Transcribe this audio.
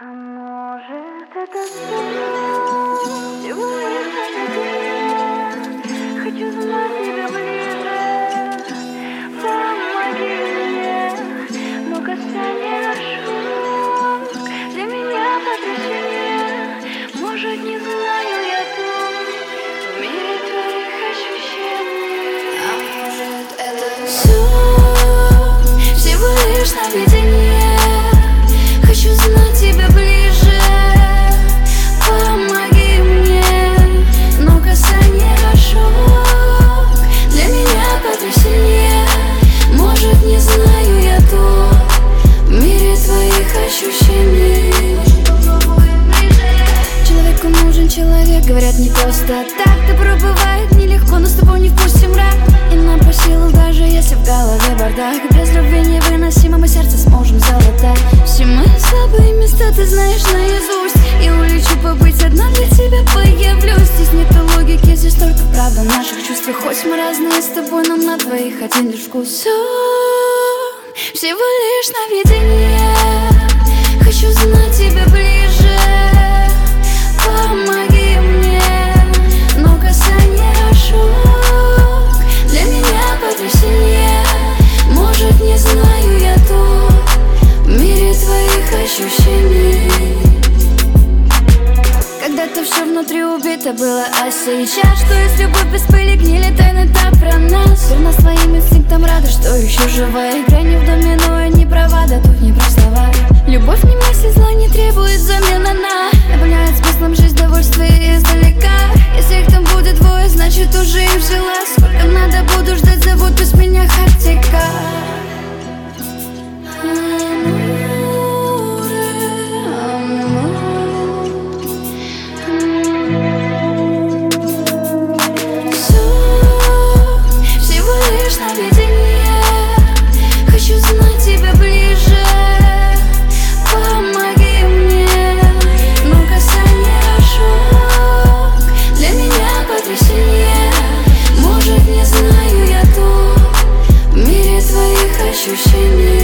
А может, это сон, всего лишь наведение. Хочу знать тебя ближе, помоги мне. Но касание шок для меня потрясение. Может, не знаю я тут в мире твоих ощущений. А может, это сон, всего лишь наведение. Хочу знать тебя ближе, помоги мне. Но касание шок для меня потрясение. Может, не знаю я то в мире твоих ощущений. Человеку нужен человек, говорят, не просто так. Добро бывает нелегко, но с тобой не впустим рак. И нам по силам, даже если в голове бардак. Без любви невыносимо, мы сердце сможем залатать. Все мои слабые места ты знаешь наизусть. И улечу побыть одна, для тебя появлюсь. Здесь нет логики, здесь только правда в наших чувствах. Хоть мы разные с тобой, но на двоих один лишь вкус. Сон, всего лишь наведение. Хочу знать тебя ближе, помоги мне. Но касание шок для меня потрясение. Может, не знаю я то в мире твоих ощущений. Когда-то все внутри убито было, а сейчас что если любовь без пыли, гнили тайны так про нас. Верна своим инстинктам, рада, что еще живая. Игра не в домино, не права, да тут не про слова. Любовь не мысли, зла не требует замен, она наполняет смыслом жизнь, довольствие издалека. Если их там будет двое, значит уже им взяла. Сколько надо, буду ждать, зовут без меня Хатика. Хочу знать тебя ближе, помоги мне. Но касание шок для меня потрясение. Может, не знаю я то в мире твоих ощущений.